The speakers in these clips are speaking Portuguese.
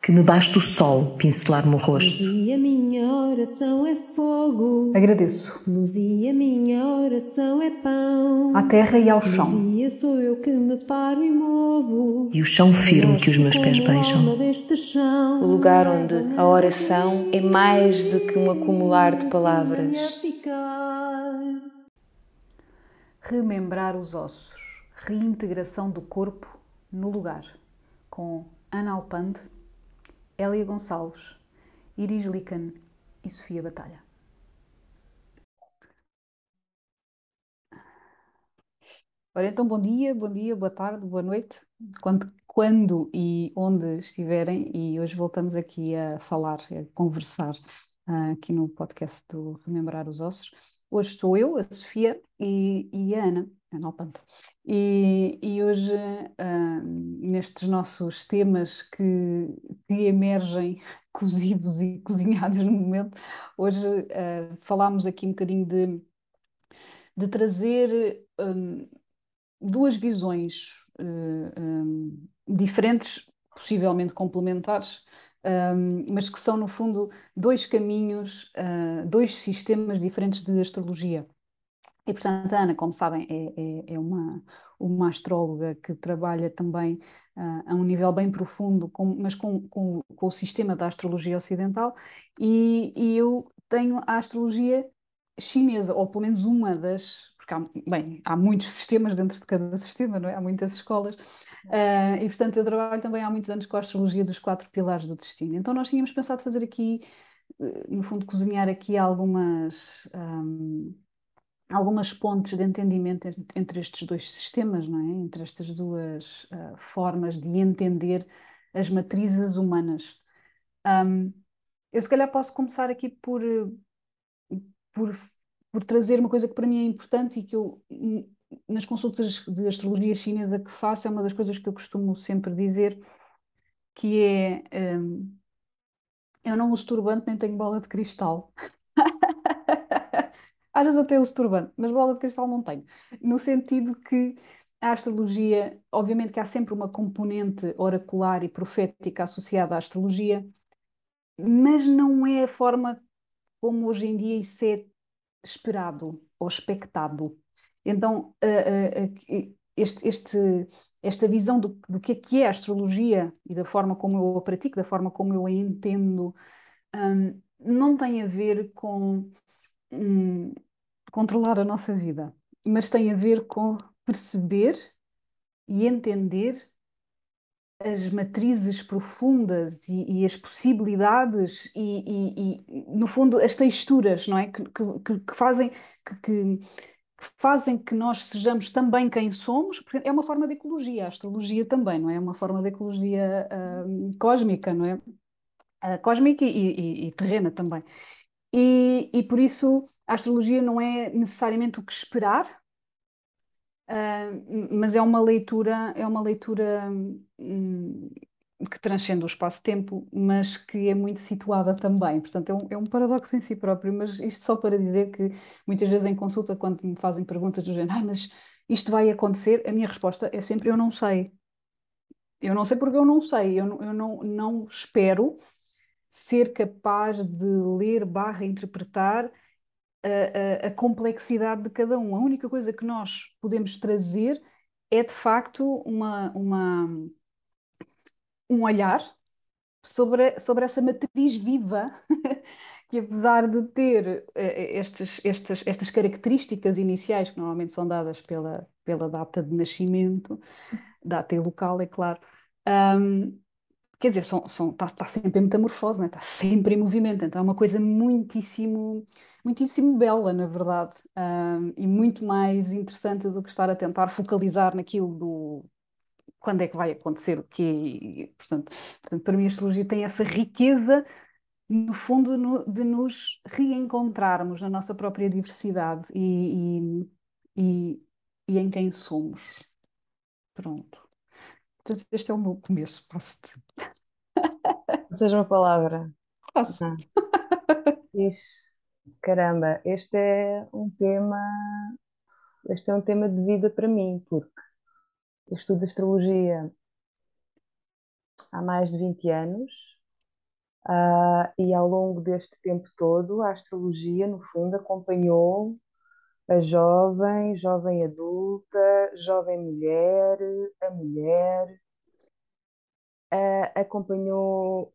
Que me baste o sol pincelar-me o rosto. Luz e a minha oração é fogo. Agradeço Luz e a minha oração é pão. à terra e ao chão. Luzia sou eu que me paro e movo. E o chão firme que os meus pés beijam. Deste chão. O lugar onde a oração é mais do que um acumular de palavras. Remembrar os ossos. Reintegração do corpo no lugar. Com Ana Alpande, Hélia Gonçalves, Iris Lican e Sofia Batalha. Ora, então, bom dia, boa tarde, boa noite, quando e onde estiverem, e hoje voltamos aqui a falar, a conversar aqui no podcast do Remembrar os Ossos. Hoje sou eu, a Sofia e a Ana Alpante. E hoje, nestes nossos temas que emergem cozidos e cozinhados no momento, hoje falámos aqui um bocadinho de trazer duas visões diferentes, possivelmente complementares, mas que são, no fundo, dois caminhos, dois sistemas diferentes de astrologia. E, portanto, a Ana, como sabem, é uma astróloga que trabalha também a um nível bem profundo, mas com o sistema da astrologia ocidental, e eu tenho a astrologia chinesa, ou pelo menos uma das, porque há muitos sistemas dentro de cada sistema, não é? Há muitas escolas, e portanto eu trabalho também há muitos anos com a astrologia dos quatro pilares do destino. Então nós tínhamos pensado fazer aqui, no fundo, cozinhar aqui algumas pontes de entendimento entre estes dois sistemas, não é? Entre estas duas formas de entender as matrizes humanas. Eu se calhar posso começar aqui por, por trazer uma coisa que para mim é importante e que eu, nas consultas de astrologia chinesa que faço, é uma das coisas que eu costumo sempre dizer, que é, eu não uso turbante nem tenho bola de cristal. Às vezes até uso turbante, mas bola de cristal não tenho. No sentido que a astrologia, obviamente que há sempre uma componente oracular e profética associada à astrologia, mas não é a forma como hoje em dia isso é esperado ou expectado. Então, esta visão do que é a astrologia e da forma como eu a pratico, da forma como eu a entendo, não tem a ver com controlar a nossa vida, mas tem a ver com perceber e entender as matrizes profundas e as possibilidades no fundo, as texturas, não é? Que fazem que fazem que nós sejamos também quem somos, porque é uma forma de ecologia, a astrologia também, não é? É uma forma de ecologia cósmica, não é? Cósmica e terrena também. E por isso a astrologia não é necessariamente o que esperar, mas é uma leitura que transcende o espaço-tempo, mas que é muito situada também. Portanto, é um paradoxo em si próprio, mas isto só para dizer que muitas vezes em consulta, quando me fazem perguntas do género, mas isto vai acontecer, a minha resposta é sempre eu não sei. Eu não sei porque eu não sei, eu não espero ser capaz de ler barra interpretar a complexidade de cada um. A única coisa que nós podemos trazer é, de facto, um olhar sobre essa matriz viva, que apesar de ter estas características iniciais, que normalmente são dadas pela data de nascimento, data e local, é claro, quer dizer, está sempre em metamorfose, né? Está sempre em movimento, então é uma coisa muitíssimo, muitíssimo bela, na verdade, e muito mais interessante do que estar a tentar focalizar naquilo do quando é que vai acontecer o quê. Portanto, para mim a astrologia tem essa riqueza, no fundo, de nos reencontrarmos na nossa própria diversidade e, e em quem somos. Pronto. Portanto, este é o meu começo. Passo-te. Seja uma palavra. Passo. Ah, Ixi, caramba, este é um tema de vida para mim, porque eu estudo astrologia há mais de 20 anos. E ao longo deste tempo todo, a astrologia, no fundo, acompanhou a jovem, jovem adulta, jovem mulher, a mulher, acompanhou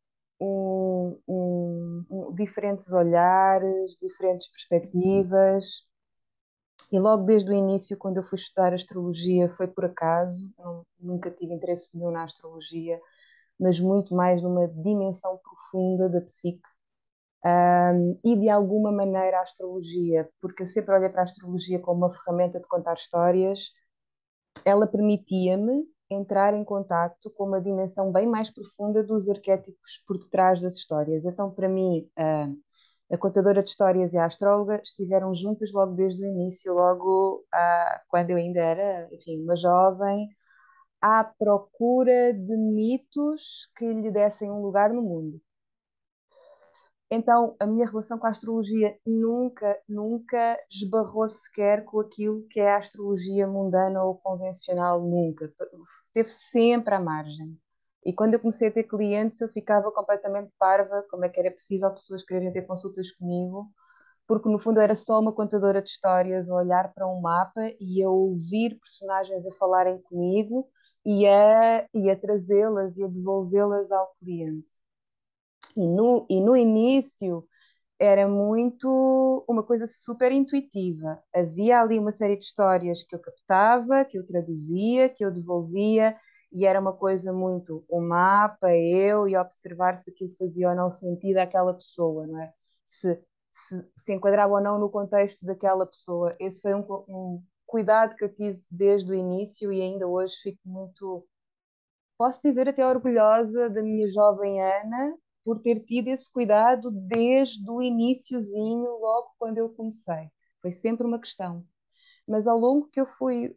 diferentes olhares, diferentes perspectivas. E logo desde o início, quando eu fui estudar astrologia, foi por acaso, nunca tive interesse nenhum na astrologia, mas muito mais numa dimensão profunda da psique. E de alguma maneira a astrologia, porque eu sempre olhei para a astrologia como uma ferramenta de contar histórias, ela permitia-me entrar em contacto com uma dimensão bem mais profunda dos arquétipos por detrás das histórias. Então, para mim, a contadora de histórias e a astróloga estiveram juntas logo desde o início, logo quando eu ainda era, enfim, uma jovem, à procura de mitos que lhe dessem um lugar no mundo. Então, a minha relação com a astrologia nunca esbarrou sequer com aquilo que é a astrologia mundana ou convencional, nunca. Esteve sempre à margem. E quando eu comecei a ter clientes, eu ficava completamente parva, como é que era possível pessoas quererem ter consultas comigo, porque no fundo eu era só uma contadora de histórias, a olhar para um mapa e a ouvir personagens a falarem comigo e a trazê-las e a devolvê-las ao cliente. E no início era muito uma coisa super intuitiva. Havia ali uma série de histórias que eu captava, que eu traduzia, que eu devolvia, e era uma coisa muito o mapa, eu, e observar se aquilo fazia ou não sentido àquela pessoa, não é? Se enquadrava ou não no contexto daquela pessoa. Esse foi um cuidado que eu tive desde o início e ainda hoje fico muito, posso dizer, até orgulhosa da minha jovem Ana por ter tido esse cuidado desde o iniciozinho, logo quando eu comecei. Foi sempre uma questão. Mas ao longo que eu fui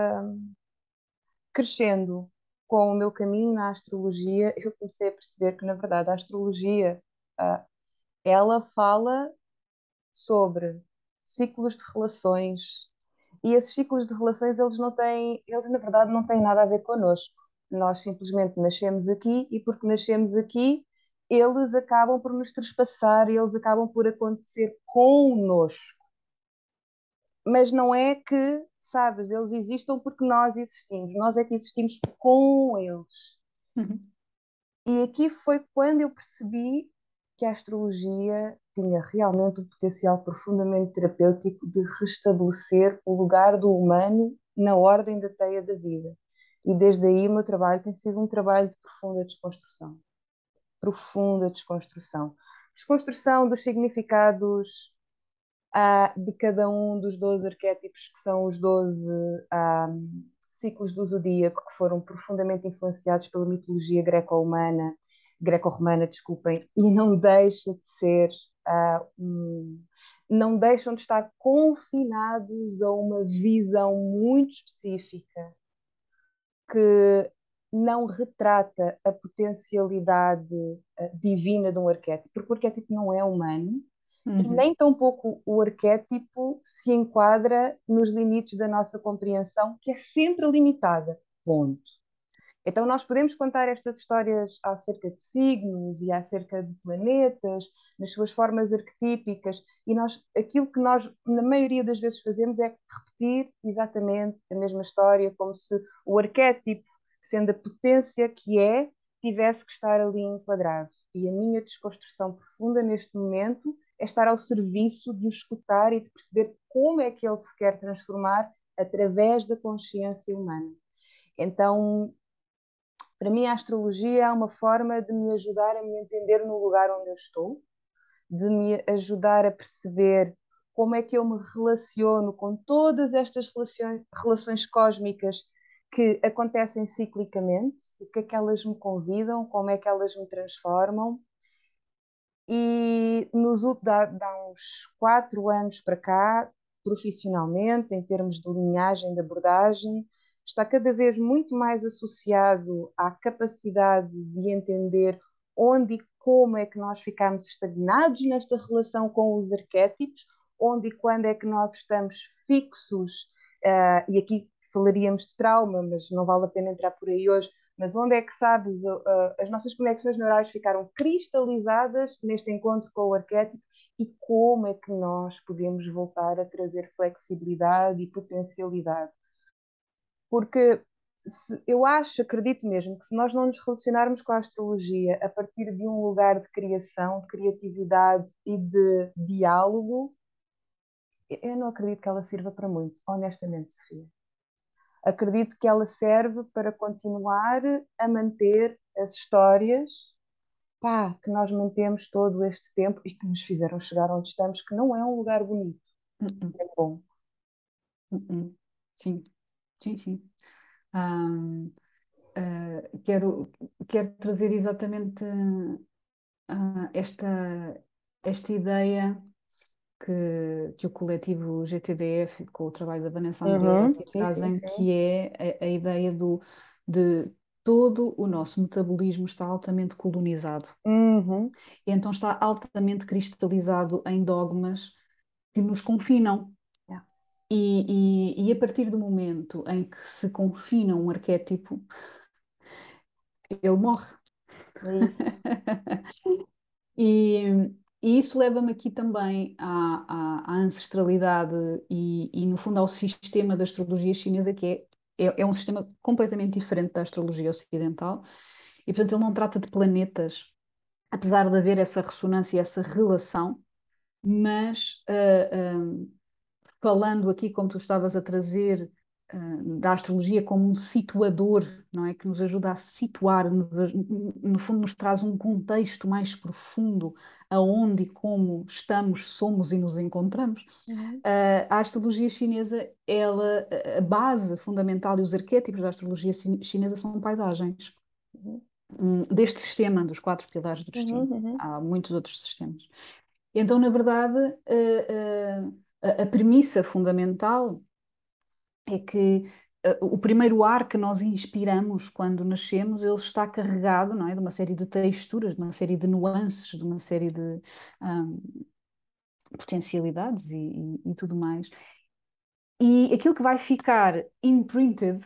crescendo com o meu caminho na astrologia, eu comecei a perceber que, na verdade, a astrologia, ah, ela fala sobre ciclos de relações, e esses ciclos de relações, eles na verdade não têm nada a ver connosco. Nós simplesmente nascemos aqui e porque nascemos aqui, eles acabam por nos trespassar, eles acabam por acontecer connosco. Mas não é que, sabes, eles existam porque nós existimos. Nós é que existimos com eles. Uhum. E aqui foi quando eu percebi que a astrologia tinha realmente um potencial profundamente terapêutico de restabelecer o lugar do humano na ordem da teia da vida. E desde aí o meu trabalho tem sido um trabalho de profunda desconstrução. Profunda desconstrução. Desconstrução dos significados de cada um dos 12 arquétipos, que são os 12 ciclos do zodíaco, que foram profundamente influenciados pela mitologia greco-romana, desculpem, e não deixa de ser, não deixam de estar confinados a uma visão muito específica que não retrata a potencialidade divina de um arquétipo, porque o arquétipo não é humano, e Uhum. nem tampouco o arquétipo se enquadra nos limites da nossa compreensão, que é sempre limitada. Ponto. Então, nós podemos contar estas histórias acerca de signos e acerca de planetas, nas suas formas arquetípicas, e aquilo que nós, na maioria das vezes, fazemos é repetir exatamente a mesma história, como se o arquétipo, sendo a potência que é, tivesse que estar ali enquadrado. E a minha desconstrução profunda neste momento é estar ao serviço de o escutar e de perceber como é que ele se quer transformar através da consciência humana. Então, para mim, a astrologia é uma forma de me ajudar a me entender no lugar onde eu estou, de me ajudar a perceber como é que eu me relaciono com todas estas relações cósmicas que acontecem ciclicamente, o que é que elas me convidam, como é que elas me transformam. E há uns 4 anos para cá, profissionalmente, em termos de linhagem de abordagem, está cada vez muito mais associado à capacidade de entender onde e como é que nós ficamos estagnados nesta relação com os arquétipos, onde e quando é que nós estamos fixos, e aqui falaríamos de trauma, mas não vale a pena entrar por aí hoje, mas onde é que, sabes, as nossas conexões neurais ficaram cristalizadas neste encontro com o arquétipo e como é que nós podemos voltar a trazer flexibilidade e potencialidade. Porque eu acho, acredito mesmo, que se nós não nos relacionarmos com a astrologia a partir de um lugar de criação, de criatividade e de diálogo, eu não acredito que ela sirva para muito, honestamente, Sofia. Acredito que ela serve para continuar a manter as histórias, pá, que nós mantemos todo este tempo e que nos fizeram chegar onde estamos, que não é um lugar bonito, Uhum, é bom. uhum. Sim, sim, sim. Ahm, quero trazer exatamente esta ideia que o coletivo GTDF, com o trabalho da Vanessa Uhum, Andreotti, sim, sim, trazem, sim. que é a ideia de todo o nosso metabolismo está altamente colonizado. Uhum, E então está altamente cristalizado em dogmas que nos confinam. yeah, E a partir do momento em que se confina um arquétipo, ele morre. é isso. E, e isso leva-me aqui também à ancestralidade no fundo, ao sistema da astrologia chinesa, que é um sistema completamente diferente da astrologia ocidental. E, portanto, ele não trata de planetas, apesar de haver essa ressonância, essa relação, mas falando aqui, como tu estavas a trazer, da astrologia como um situador, não é? Que nos ajuda a situar, no fundo, nos traz um contexto mais profundo aonde e como estamos, somos e nos encontramos. Uhum, A astrologia chinesa, ela, a base fundamental e os arquétipos da astrologia chinesa são paisagens. uhum, Deste sistema, dos quatro pilares do uhum, destino. uhum, Há muitos outros sistemas. Então, na verdade, a premissa fundamental é que o primeiro ar que nós inspiramos quando nascemos, ele está carregado, não é, de uma série de texturas, de uma série de nuances, de uma série de ahm, potencialidades e tudo mais. E aquilo que vai ficar imprinted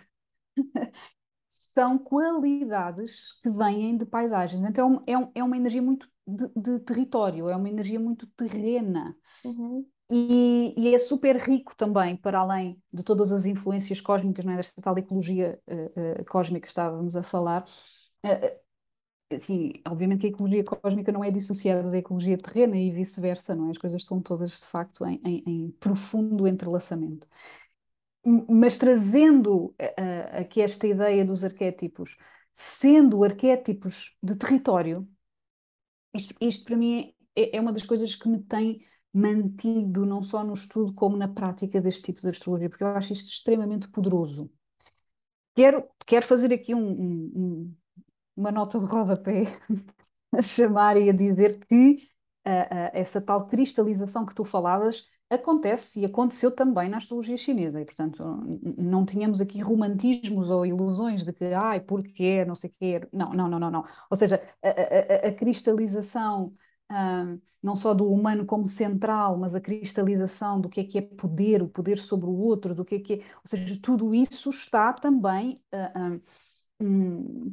são qualidades que vêm de paisagens. Então é uma energia muito de território, é uma energia muito terrena. uhum, E é super rico também, para além de todas as influências cósmicas, não é? Desta tal ecologia cósmica que estávamos a falar. Assim, obviamente que a ecologia cósmica não é dissociada da ecologia terrena e vice-versa, não é? As coisas estão todas, de facto, em profundo entrelaçamento. Mas trazendo aqui esta ideia dos arquétipos, sendo arquétipos de território, isto para mim é uma das coisas que me tem mantido não só no estudo como na prática deste tipo de astrologia, porque eu acho isto extremamente poderoso. Quero fazer aqui uma nota de rodapé a chamar e a dizer que essa tal cristalização que tu falavas acontece e aconteceu também na astrologia chinesa, e portanto não tínhamos aqui romantismos ou ilusões de que, ai, porque não sei o quê. Não, não, não, não, não. Ou seja, a cristalização, não só do humano como central, mas a cristalização do que é poder, o poder sobre o outro, do que é. Ou seja, tudo isso está também. Hum,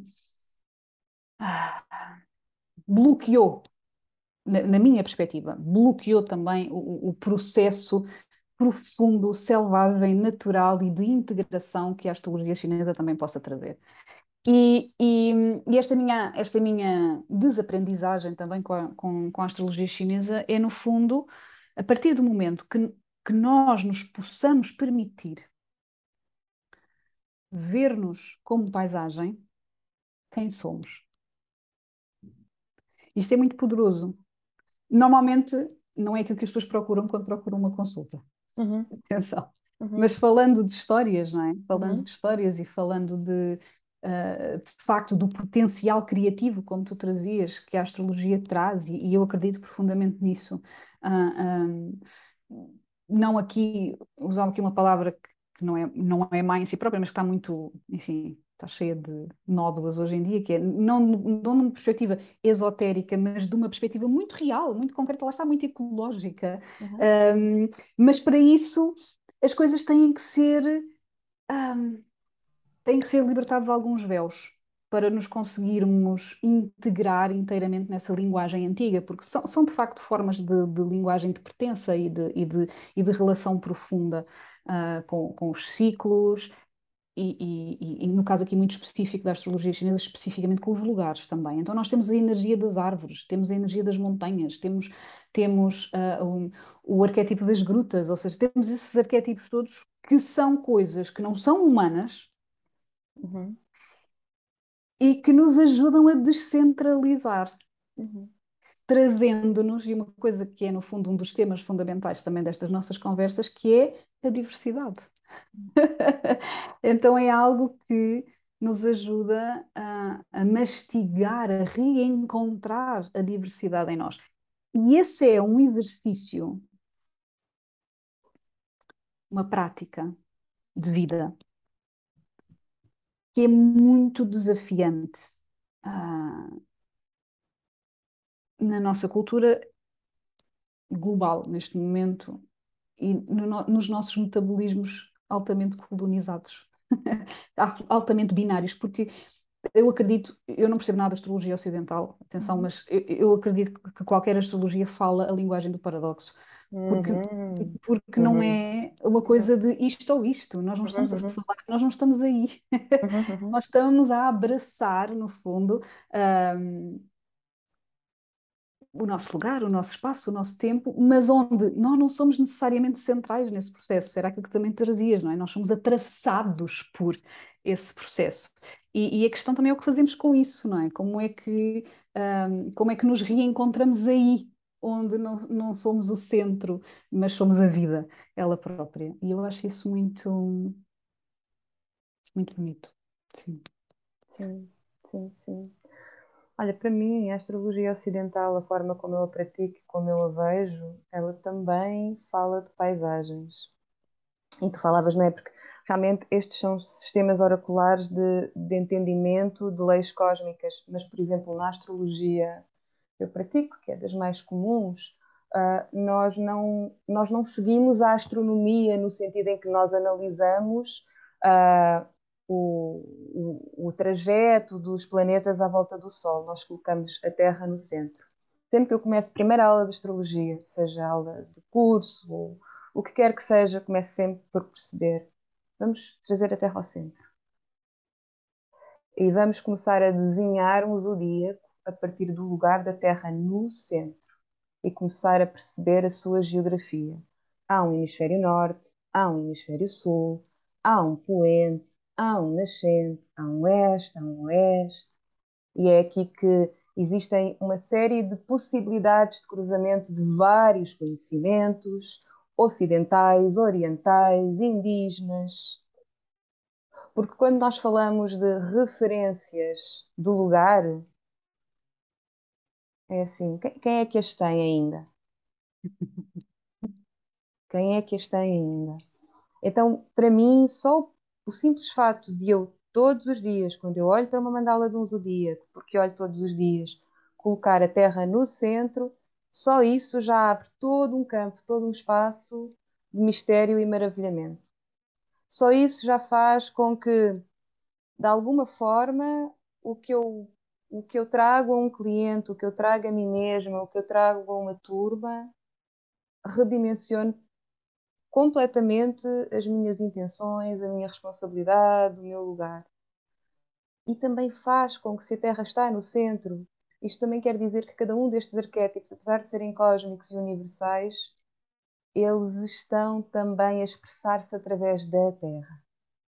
bloqueou na minha perspectiva, bloqueou também o processo profundo, selvagem, natural e de integração que a astrologia chinesa também possa trazer. E esta minha desaprendizagem também com a astrologia chinesa é, no fundo, a partir do momento que nós nos possamos permitir ver-nos como paisagem, quem somos. Isto é muito poderoso. Normalmente não é aquilo que as pessoas procuram quando procuram uma consulta. uhum, Atenção. uhum, Mas falando de histórias, não é? Falando uhum, de histórias e falando de facto do potencial criativo, como tu trazias, que a astrologia traz, e eu acredito profundamente nisso. Ah, não aqui, usar aqui uma palavra que não é má em si própria, mas que está muito, enfim, está cheia de nódoas hoje em dia, que é não numa perspectiva esotérica, mas de uma perspectiva muito real, muito concreta, lá está, muito ecológica. uhum, Um, mas para isso as coisas um, têm que ser libertados alguns véus. para nos conseguirmos integrar inteiramente nessa linguagem antiga, porque são de facto formas de linguagem de pertença e de relação profunda com os ciclos, e no caso aqui muito específico da astrologia chinesa, especificamente com os lugares também. Então nós temos a energia das árvores, temos a energia das montanhas, temos o arquétipo das grutas, ou seja, temos esses arquétipos todos que são coisas que não são humanas Uhum, e que nos ajudam a descentralizar, uhum. trazendo-nos, e uma coisa que é no fundo um dos temas fundamentais também destas nossas conversas, que é a diversidade. Então é algo que nos ajuda a mastigar, a reencontrar a diversidade em nós. E esse é um exercício, uma prática de vida que é muito desafiante, ah, na nossa cultura global neste momento e nos nossos metabolismos altamente colonizados, altamente binários, porque eu acredito, eu não percebo nada de astrologia ocidental, atenção, Uhum. mas eu acredito que qualquer astrologia fala a linguagem do paradoxo, porque, Uhum. porque não Uhum. é uma coisa de isto ou isto, nós não estamos a Uhum. falar, nós não estamos aí, Uhum. Uhum. nós estamos a abraçar, no fundo, o nosso lugar, o nosso espaço, o nosso tempo, mas onde nós não somos necessariamente centrais nesse processo. Era aquilo que também trazias, não é? Nós somos atravessados por esse processo. E a questão também é o que fazemos com isso, não é? Como é que nos reencontramos aí, onde não somos o centro, mas somos a vida, ela própria. E eu acho isso muito, muito bonito. Sim. Sim, sim, sim. Olha, para mim, a astrologia ocidental, a forma como eu a pratico e como eu a vejo, ela também fala de paisagens. E tu falavas, não é? Porque realmente estes são sistemas oraculares de entendimento de leis cósmicas, mas, por exemplo, na astrologia que eu pratico, que é das mais comuns, nós não seguimos a astronomia no sentido em que nós analisamos ah, o trajeto dos planetas à volta do Sol. Nós colocamos a Terra no centro. Sempre que eu começo a primeira aula de astrologia, seja aula de curso ou o que quer que seja, começo sempre por perceber. Vamos trazer a Terra ao centro. E vamos começar a desenhar um zodíaco a partir do lugar da Terra no centro e começar a perceber a sua geografia. Há um hemisfério norte, há um hemisfério sul, há um poente, há um nascente, há um leste, há um oeste. E é aqui que existem uma série de possibilidades de cruzamento de vários conhecimentos, ocidentais, orientais, indígenas. Porque quando nós falamos de referências do lugar, é assim, quem é que as tem ainda? Quem é que as tem ainda? Então, para mim, só o simples facto de eu, todos os dias, quando eu olho para uma mandala de um zodíaco, porque olho todos os dias, colocar a Terra no centro, só isso já abre todo um campo, todo um espaço de mistério e maravilhamento. Só isso já faz com que, de alguma forma, o que eu, o que eu trago a um cliente, o que eu trago a mim mesma, o que eu trago a uma turma, redimensione completamente as minhas intenções, a minha responsabilidade, o meu lugar. E também faz com que, se a Terra está no centro, isto também quer dizer que cada um destes arquétipos, apesar de serem cósmicos e universais, eles estão também a expressar-se através da Terra.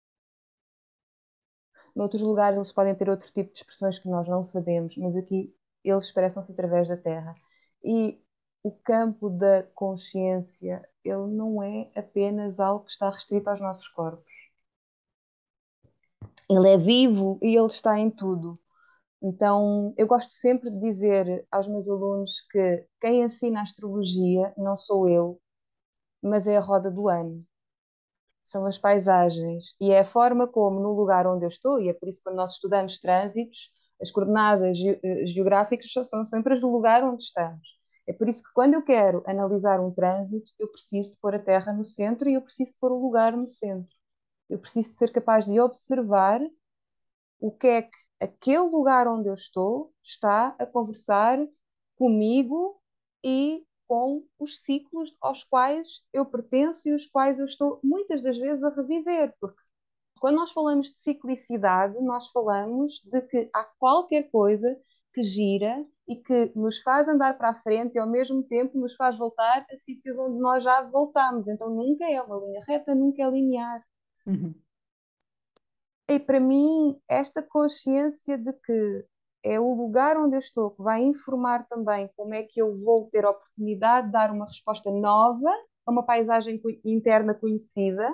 Noutros lugares eles podem ter outro tipo de expressões que nós não sabemos, mas aqui eles expressam-se através da Terra. E o campo da consciência, ele não é apenas algo que está restrito aos nossos corpos. Ele é vivo e ele está em tudo. Então, eu gosto sempre de dizer aos meus alunos que quem ensina astrologia não sou eu, mas é a roda do ano. São as paisagens e é a forma como, no lugar onde eu estou, e é por isso que quando nós estudamos trânsitos, as coordenadas geográficas são sempre as do lugar onde estamos. É por isso que quando eu quero analisar um trânsito, eu preciso de pôr a Terra no centro e eu preciso de pôr o lugar no centro. Eu preciso de ser capaz de observar o que é que aquele lugar onde eu estou está a conversar comigo e com os ciclos aos quais eu pertenço e os quais eu estou muitas das vezes a reviver, porque quando nós falamos de ciclicidade, nós falamos de que há qualquer coisa que gira e que nos faz andar para a frente e ao mesmo tempo nos faz voltar a sítios onde nós já voltámos. Então nunca é uma linha reta, nunca é linear. Uhum. E para mim, esta consciência de que é o lugar onde eu estou que vai informar também como é que eu vou ter a oportunidade de dar uma resposta nova a uma paisagem interna conhecida,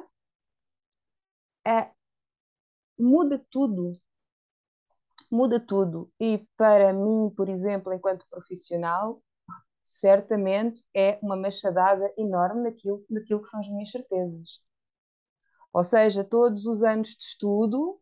muda tudo. Muda tudo. E para mim, por exemplo, enquanto profissional, certamente é uma machadada enorme naquilo que são as minhas certezas. Ou seja, todos os anos de estudo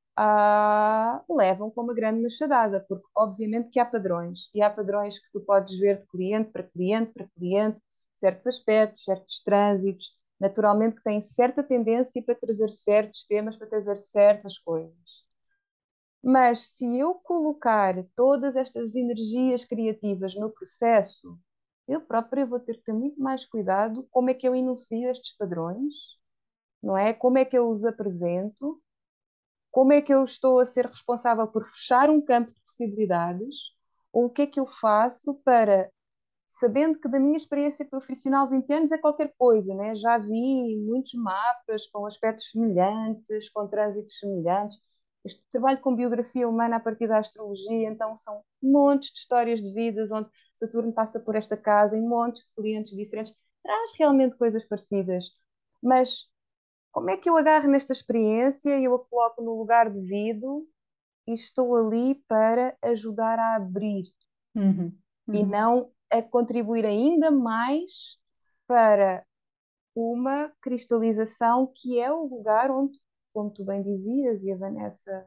levam com uma grande machadada, porque obviamente que há padrões, e há padrões que tu podes ver de cliente para cliente para cliente, certos aspectos, certos trânsitos, naturalmente que têm certa tendência para trazer certos temas, para trazer certas coisas. Mas se eu colocar todas estas energias criativas no processo, eu própria vou ter que ter muito mais cuidado como é que eu enuncio estes padrões, não é? Como é que eu os apresento, como é que eu estou a ser responsável por fechar um campo de possibilidades, ou o que é que eu faço para, sabendo que da minha experiência profissional 20 anos é qualquer coisa, né? Já vi muitos mapas com aspectos semelhantes, com trânsitos semelhantes. Este trabalho com biografia humana a partir da astrologia, então são montes de histórias de vidas onde Saturno passa por esta casa, em montes de clientes diferentes, traz realmente coisas parecidas. Mas como é que eu agarro nesta experiência e eu a coloco no lugar devido e estou ali para ajudar a abrir Uhum. e Uhum. não a contribuir ainda mais para uma cristalização que é o lugar onde, como tu bem dizias, e a Vanessa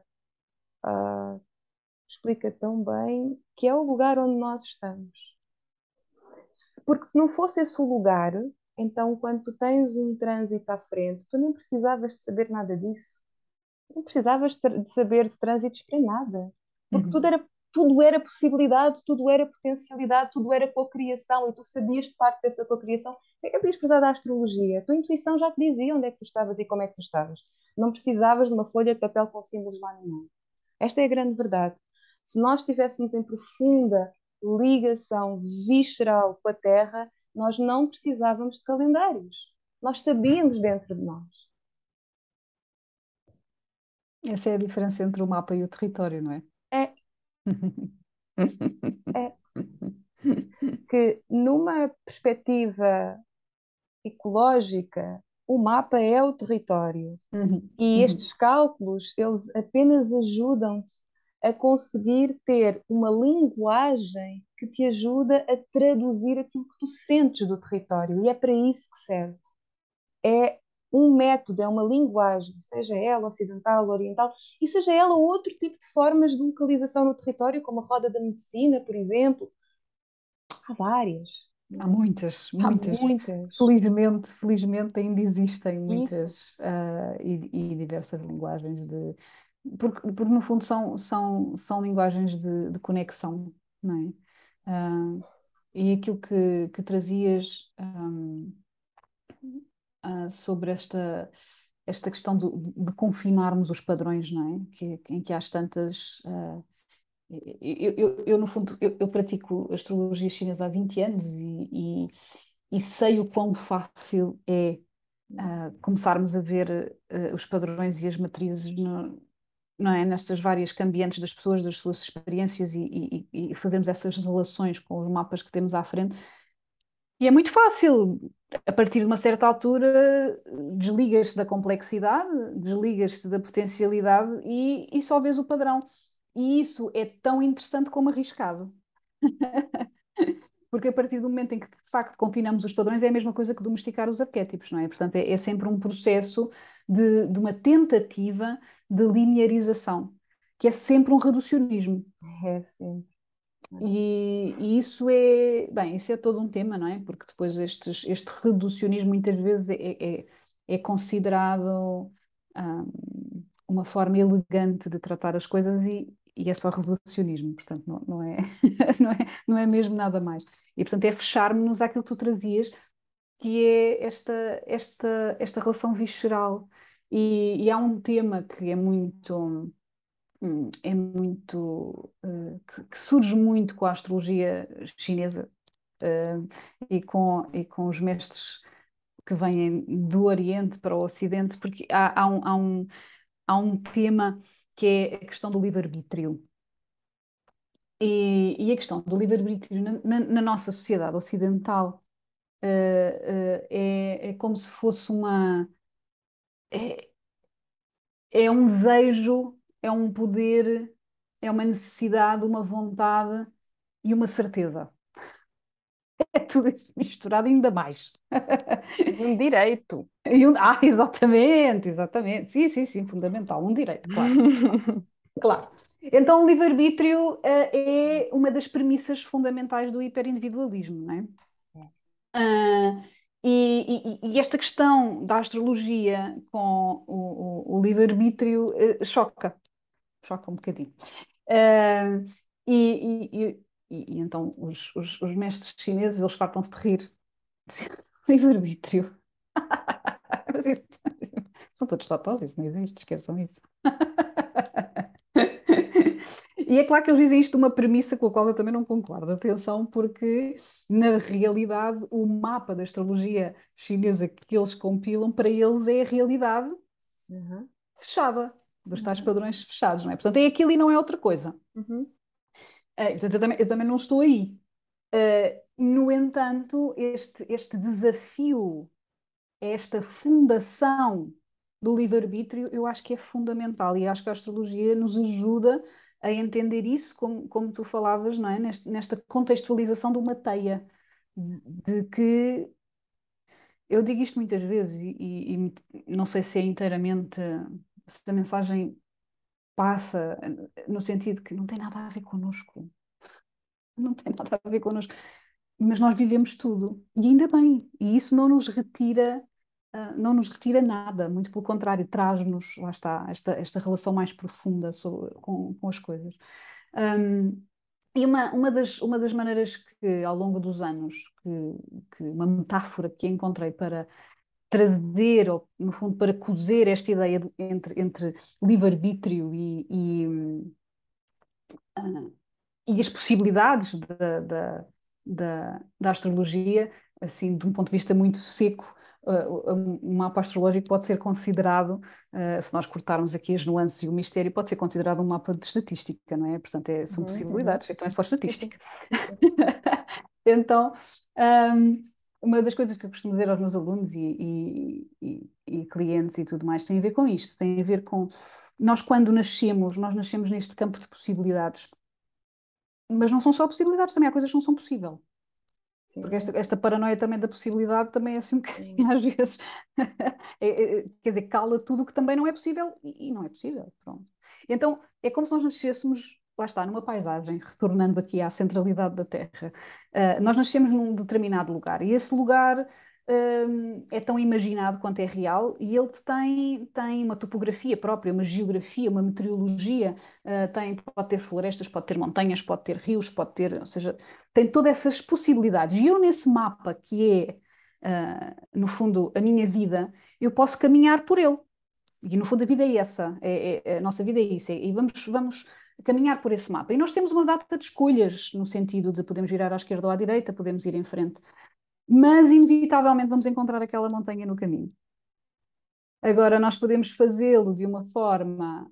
explica tão bem, que é o lugar onde nós estamos. Porque se não fosse esse o lugar, então quando tu tens um trânsito à frente, tu nem precisavas de saber nada disso. Não precisavas de saber de trânsitos para nada. Porque Uhum. tudo era possibilidade, tudo era potencialidade, tudo era cocriação e tu sabias de parte dessa cocriação. É que podias precisar da astrologia. A tua intuição já te dizia onde é que tu estavas e como é que tu estavas. Não precisavas de uma folha de papel com símbolos lá no meio. Esta é a grande verdade. Se nós estivéssemos em profunda ligação visceral com a Terra, nós não precisávamos de calendários. Nós sabíamos dentro de nós. Essa é a diferença entre o mapa e o território, não é? É, é que numa perspectiva ecológica, o mapa é o território. Uhum. E Uhum. estes cálculos, eles apenas ajudam a conseguir ter uma linguagem que te ajuda a traduzir aquilo que tu sentes do território. E é para isso que serve. É um método, é uma linguagem, seja ela ocidental, oriental, e seja ela outro tipo de formas de localização no território, como a roda da medicina, por exemplo. Há várias. Há muitas, Há muitas. muitas. Felizmente ainda existem Isso. muitas e diversas linguagens porque no fundo são linguagens de conexão, não é? E aquilo que trazias sobre esta questão de confinarmos os padrões, não é? Em que há tantas. No fundo, eu pratico astrologia chinesa há 20 anos e sei o quão fácil é começarmos a ver os padrões e as matrizes não é? Nestas várias cambiantes das pessoas, das suas experiências e fazermos essas relações com os mapas que temos à frente. E é muito fácil, a partir de uma certa altura, desligas-te da complexidade, desligas-te da potencialidade e só vês o padrão. E isso é tão interessante como arriscado. Porque a partir do momento em que, de facto, confinamos os padrões, é a mesma coisa que domesticar os arquétipos, não é? Portanto, é sempre um processo de uma tentativa de linearização, que é sempre um reducionismo. É, sim. E isso é, bem, isso é todo um tema, não é? Porque depois este reducionismo muitas vezes é considerado uma forma elegante de tratar as coisas e é só reducionismo, portanto, não é, não é mesmo nada mais. E, portanto, é fecharmos-nos àquilo que tu trazias, que é esta relação visceral. E há um tema que que surge muito com a astrologia chinesa, eh, e com os mestres que vêm do Oriente para o Ocidente, porque há um tema que é a questão do livre-arbítrio. E a questão do livre-arbítrio na nossa sociedade ocidental, é como se fosse é, é um desejo, é um poder, é uma necessidade, uma vontade e uma certeza. É tudo isso misturado ainda mais. E um direito. Exatamente, exatamente. Sim, sim, sim, fundamental. Um direito, claro. Claro. Então, o livre-arbítrio, é uma das premissas fundamentais do hiperindividualismo, não é? Ah, e esta questão da astrologia com o livre-arbítrio, choca um bocadinho. Ah, e, e- e então os mestres chineses, eles fartam-se de rir. Livre-arbítrio. Mas isso, são todos totós, isso não existe, esqueçam isso. E é claro que eles dizem isto de uma premissa com a qual eu também não concordo. Atenção, porque na realidade o mapa da astrologia chinesa que eles compilam, para eles é a realidade Uhum, fechada, dos tais uhum, padrões fechados, não é? Portanto, é aquilo e não é outra coisa. uhum, Portanto, eu também não estou aí. No entanto, este desafio, esta fundação do livre-arbítrio, eu acho que é fundamental e acho que a astrologia nos ajuda a entender isso, como tu falavas, não é? Nesta contextualização de uma teia, de que eu digo isto muitas vezes e não sei se é inteiramente, se a mensagem passa no sentido que não tem nada a ver connosco, não tem nada a ver connosco, mas nós vivemos tudo e ainda bem, e isso não nos retira nada, muito pelo contrário, traz-nos, lá está, esta relação mais profunda com as coisas. Um, e uma das maneiras que, ao longo dos anos, uma metáfora que encontrei para trazer, ou, no fundo, para cozer esta ideia entre livre-arbítrio ah, e as possibilidades da astrologia, assim, de um ponto de vista muito seco, um mapa astrológico pode ser considerado, se nós cortarmos aqui as nuances e o mistério, pode ser considerado um mapa de estatística, não é? Portanto, são uhum, uhum. possibilidades, então é só Sim, sim, estatística. sim. Então, hum, uma das coisas que eu costumo dizer aos meus alunos e clientes e tudo mais tem a ver com isto, tem a ver com nós quando nascemos, nós nascemos neste campo de possibilidades, mas não são só possibilidades, também há coisas que não são possíveis. Porque Sim, esta paranoia também da possibilidade também é assim um sim. bocadinho às vezes. Quer dizer, cala tudo o que também não é possível e não é possível. Pronto. Então é como se nós nascêssemos, lá está, numa paisagem, retornando aqui à centralidade da Terra. Nós nascemos num determinado lugar e esse lugar é tão imaginado quanto é real e ele tem uma topografia própria, uma geografia, uma meteorologia, pode ter florestas, pode ter montanhas, pode ter rios, pode ter, ou seja, tem todas essas possibilidades. E eu, nesse mapa, que é, no fundo, a minha vida, eu posso caminhar por ele. E, no fundo, a vida é essa. A nossa vida é isso. E vamos caminhar por esse mapa. E nós temos uma data de escolhas, no sentido de podemos virar à esquerda ou à direita, podemos ir em frente. Mas, inevitavelmente, vamos encontrar aquela montanha no caminho. Agora, nós podemos fazê-lo de uma forma,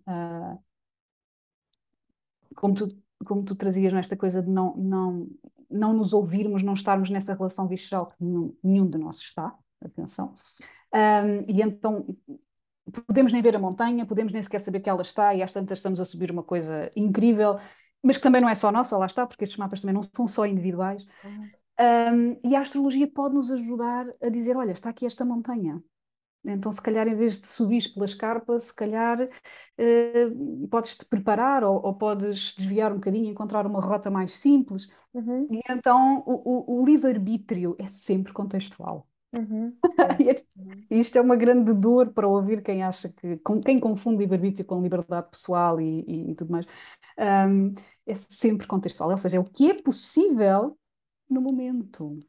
como tu trazias nesta coisa de não nos ouvirmos, não estarmos nessa relação visceral que nenhum de nós está, atenção. E então podemos nem ver a montanha, podemos nem sequer saber que ela está, e às tantas estamos a subir uma coisa incrível, mas que também não é só nossa, lá está, porque estes mapas também não são só individuais. Uhum. E a astrologia pode nos ajudar a dizer: olha, está aqui esta montanha. Então, se calhar, em vez de subir pela escarpa, se calhar podes-te preparar ou podes desviar um bocadinho, encontrar uma rota mais simples. Uhum. E então, o livre-arbítrio é sempre contextual. Sim. Este- Isto é uma grande dor para ouvir quem acha que, quem confunde livre-arbítrio com liberdade pessoal e tudo mais. Ahm, é sempre contextual, ou seja, é o que é possível no momento.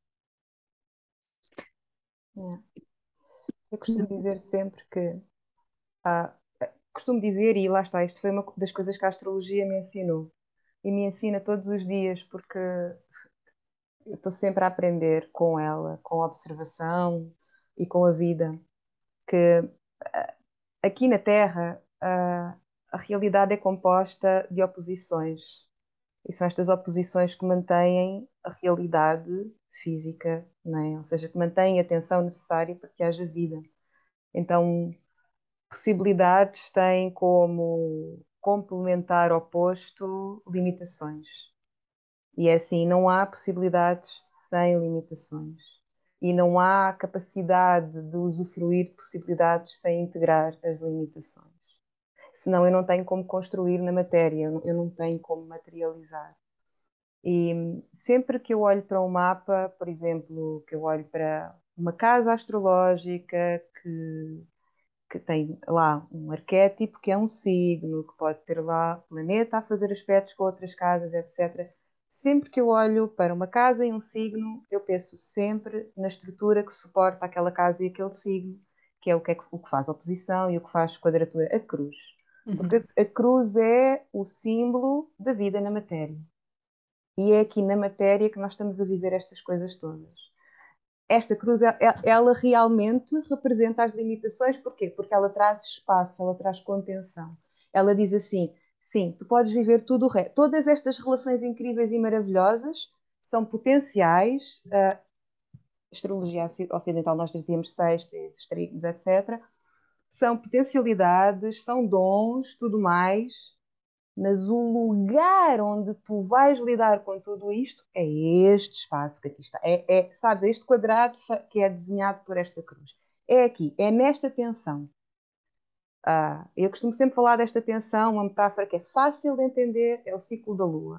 Yeah. Eu costumo dizer sempre que há, costumo dizer, e lá está, isto foi uma das coisas que a astrologia me ensinou. E me ensina todos os dias, porque eu estou sempre a aprender com ela, com a observação e com a vida, que ah, aqui na Terra a realidade é composta de oposições. E são estas oposições que mantêm a realidade física, não é? Ou seja, que mantêm a tensão necessária para que haja vida. Então, possibilidades têm como complementar oposto limitações. E é assim, não há possibilidades sem limitações. E não há capacidade de usufruir de possibilidades sem integrar as limitações. Senão eu não tenho como construir na matéria, eu não tenho como materializar. E sempre que eu olho para um mapa, por exemplo, que eu olho para uma casa astrológica que tem lá um arquétipo que é um signo, que pode ter lá planeta a fazer aspectos com outras casas, etc. Sempre que eu olho para uma casa e um signo, eu penso sempre na estrutura que suporta aquela casa e aquele signo, que é o que faz oposição e o que faz quadratura, a cruz. Porque a cruz é o símbolo da vida na matéria. E é aqui na matéria que nós estamos a viver estas coisas todas. Esta cruz, ela realmente representa as limitações. Porquê? Porque ela traz espaço, ela traz contenção. Ela diz assim, sim, tu podes viver tudo o resto. Todas estas relações incríveis e maravilhosas são potenciais. Astrologia ocidental, nós dizíamos sextos, trígonos, etc. São potencialidades, são dons, tudo mais, mas o lugar onde tu vais lidar com tudo isto é este espaço que aqui está. Sabes, este quadrado que é desenhado por esta cruz. É aqui, é nesta tensão. Eu costumo sempre falar desta tensão, uma metáfora que é fácil de entender, é o ciclo da Lua.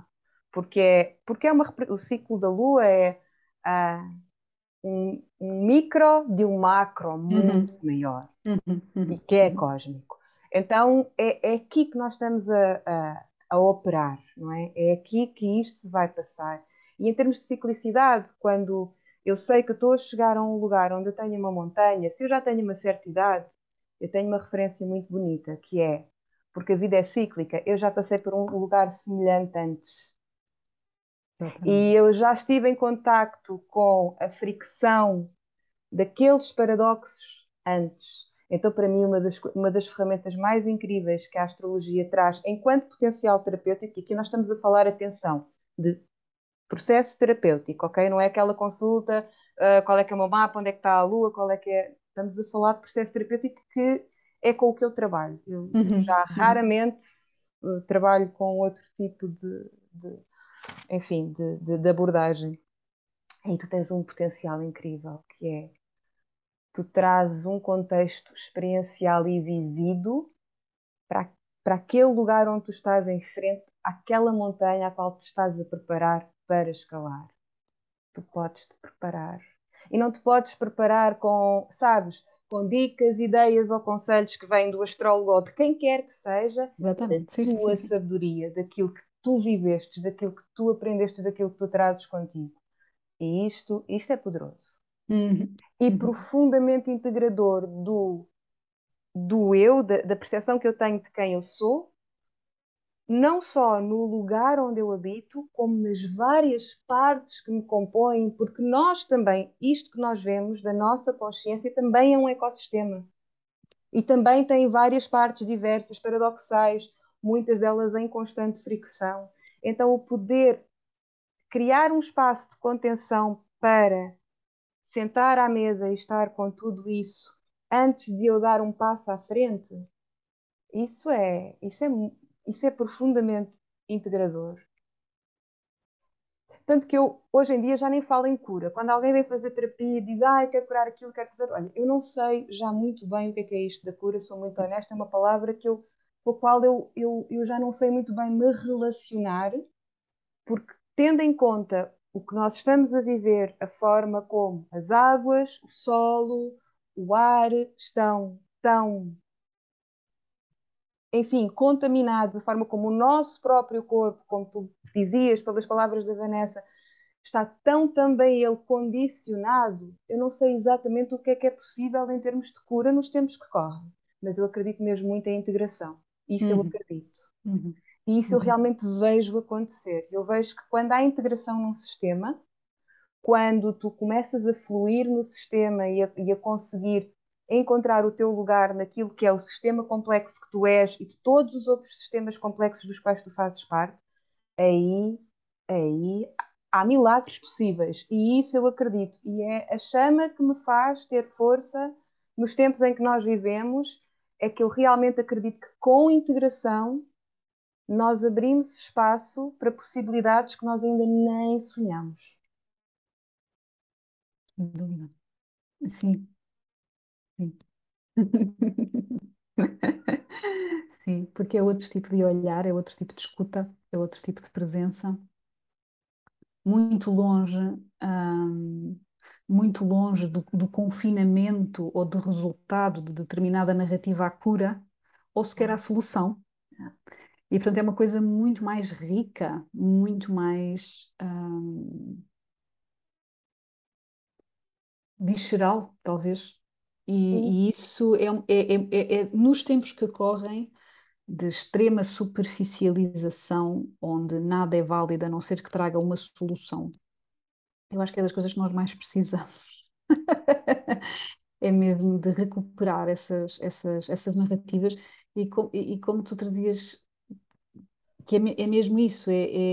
O ciclo da Lua é ah, um micro de um macro Uhum, muito maior uhum, e uhum, que é uhum. cósmico. Então é aqui que nós estamos a operar, não é? É aqui que isto se vai passar. E em termos de ciclicidade, quando eu sei que estou a chegar a um lugar onde eu tenho uma montanha, se eu já tenho uma certa idade, eu tenho uma referência muito bonita, que é, porque a vida é cíclica, eu já passei por um lugar semelhante antes. E Exatamente. eu já estive em contacto com a fricção daqueles paradoxos antes. Então, para mim, uma das ferramentas mais incríveis que a astrologia traz enquanto potencial terapêutico, e aqui nós estamos a falar, atenção, de processo terapêutico, ok? Não é aquela consulta, qual é que é o meu mapa, onde é que está a lua, qual é que é. Estamos a falar de processo terapêutico que é com o que eu trabalho. Eu Uhum, já uhum. raramente trabalho com outro tipo de abordagem. E tu tens um potencial incrível, que é tu trazes um contexto experiencial e vivido para, para aquele lugar onde tu estás em frente, àquela montanha à qual te estás a preparar para escalar. Tu podes te preparar. E não te podes preparar com, sabes, com dicas, ideias ou conselhos que vêm do astrólogo ou de quem quer que seja, da Exatamente. Sim, sim, sim, tua sim. sabedoria, daquilo que tu vivestes, daquilo que tu aprendeste, daquilo que tu trazes contigo. E isto é poderoso. Uhum, E uhum. profundamente integrador do eu, da percepção que eu tenho de quem eu sou, não só no lugar onde eu habito, como nas várias partes que me compõem, porque nós também, isto que nós vemos da nossa consciência, também é um ecossistema. E também tem várias partes diversas, paradoxais, muitas delas em constante fricção. Então, o poder criar um espaço de contenção para sentar à mesa e estar com tudo isso antes de eu dar um passo à frente, isso é, isso é, isso é profundamente integrador. Tanto que eu, hoje em dia, já nem falo em cura. Quando alguém vem fazer terapia e diz, eu quero curar aquilo, quero curar... Olha, eu não sei já muito bem o que é isto da cura, sou muito honesta, é uma palavra com a qual eu já não sei muito bem me relacionar, porque tendo em conta o que nós estamos a viver, a forma como as águas, o solo, o ar estão tão, enfim, contaminados, a forma como o nosso próprio corpo, como tu dizias pelas palavras da Vanessa, está tão também ele condicionado, eu não sei exatamente o que é possível em termos de cura nos tempos que correm, mas eu acredito mesmo muito em integração. Isso eu Uhum, acredito. uhum, E isso eu uhum. realmente vejo acontecer. Eu vejo que quando há integração num sistema, quando tu começas a fluir no sistema e a conseguir encontrar o teu lugar naquilo que é o sistema complexo que tu és e de todos os outros sistemas complexos dos quais tu fazes parte, aí, aí há milagres possíveis. E isso eu acredito. E é a chama que me faz ter força nos tempos em que nós vivemos, é que eu realmente acredito que com integração nós abrimos espaço para possibilidades que nós ainda nem sonhamos. Sem dúvida. Sim, sim. Sim, porque é outro tipo de olhar, é outro tipo de escuta, é outro tipo de presença, muito longe, hum, muito longe do confinamento ou do resultado de determinada narrativa à cura, ou sequer à solução. E, portanto, é uma coisa muito mais rica, muito mais visceral, talvez. Sim, E isso nos tempos que correm de extrema superficialização, onde nada é válido a não ser que traga uma solução. Eu acho que é das coisas que nós mais precisamos. É mesmo de recuperar essas narrativas e como tu trazias, que é mesmo isso,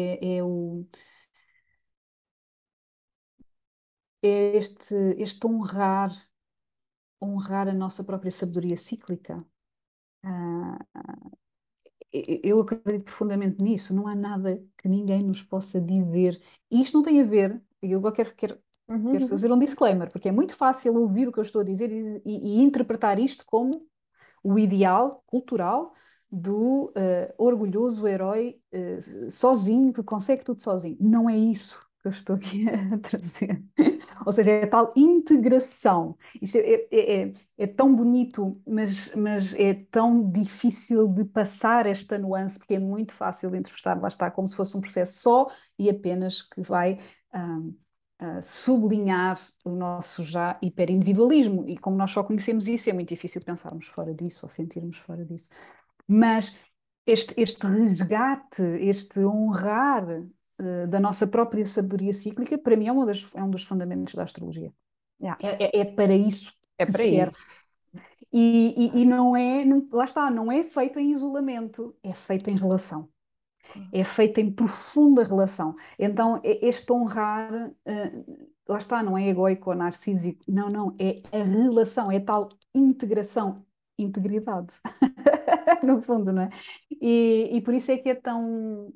é este honrar a nossa própria sabedoria cíclica. Ah, eu acredito profundamente nisso. Não há nada que ninguém nos possa dizer. E isto não tem a ver, eu agora quero uhum. fazer um disclaimer, porque é muito fácil ouvir o que eu estou a dizer e interpretar isto como o ideal cultural do orgulhoso herói sozinho, que consegue tudo sozinho. Não é isso que eu estou aqui a trazer. Ou seja, é a tal integração. Isto é tão bonito, mas é tão difícil de passar esta nuance, porque é muito fácil de interpretar, lá está, como se fosse um processo só e apenas que vai sublinhar o nosso já hiperindividualismo. E como nós só conhecemos isso, é muito difícil pensarmos fora disso ou sentirmos fora disso. Mas este resgate, este honrar da nossa própria sabedoria cíclica, para mim é um dos fundamentos da astrologia. Yeah, É para isso é que para serve. isso. E não é, lá está, não é feito em isolamento, é feito em relação. É feito em profunda relação. Então, este honrar, lá está, não é egoico ou narcísico, não, não, é a relação, é tal integração, integridade, no fundo, não é? E por isso é que é tão,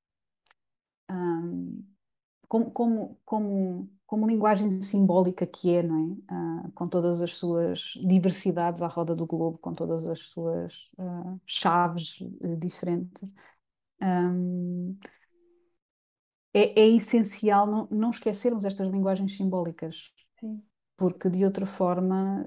hum, como linguagem simbólica que é, não é? Com todas as suas diversidades à roda do globo, com todas as suas chaves diferentes. Hum, é essencial não esquecermos estas linguagens simbólicas, Sim. porque de outra forma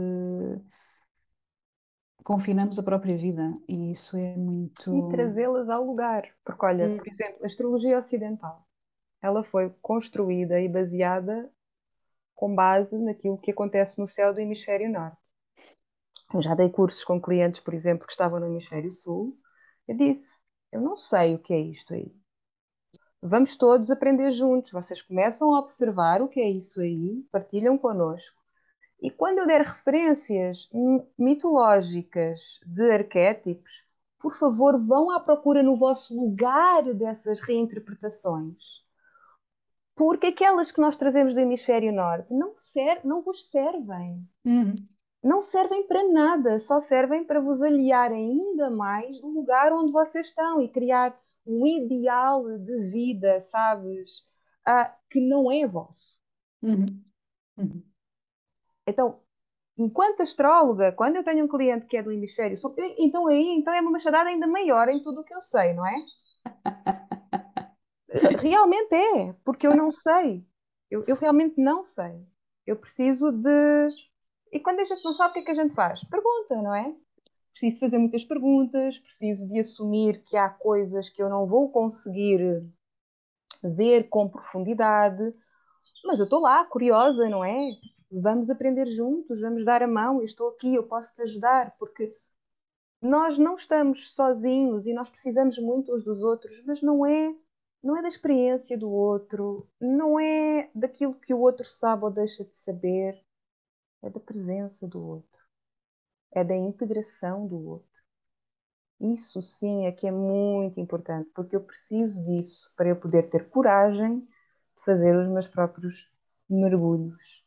confinamos a própria vida e isso é E muito. trazê-las ao lugar. Porque, olha, por Hum, exemplo, a astrologia ocidental, ela foi construída e baseada com base naquilo que acontece no céu do hemisfério norte. Eu já dei cursos com clientes, por exemplo, que estavam no hemisfério sul. Eu disse, eu não sei o que é isto aí. Vamos todos aprender juntos. Vocês começam a observar o que é isso aí, partilham connosco. E quando eu der referências mitológicas de arquétipos, por favor, vão à procura no vosso lugar dessas reinterpretações. Porque aquelas que nós trazemos do hemisfério norte não vos servem. uhum, Não servem para nada, só servem para vos aliar ainda mais do lugar onde vocês estão e criar um ideal de vida, sabes? Que não é vosso. uhum, uhum. Então, enquanto astróloga, quando eu tenho um cliente que é do hemisfério sul, então é uma machadada ainda maior em tudo o que eu sei, não é? Realmente é, porque eu não sei. Eu realmente não sei. Eu preciso de. E quando a gente não sabe, o que é que a gente faz? Pergunta, não é? Preciso fazer muitas perguntas, preciso de assumir que há coisas que eu não vou conseguir ver com profundidade, mas eu estou lá, curiosa, não é? Vamos aprender juntos, vamos dar a mão, eu estou aqui, eu posso te ajudar, porque nós não estamos sozinhos e nós precisamos muito uns dos outros, mas não é da experiência do outro, não é daquilo que o outro sabe ou deixa de saber, é da presença do outro, é da integração do outro. Isso sim é que é muito importante, porque eu preciso disso para eu poder ter coragem de fazer os meus próprios mergulhos.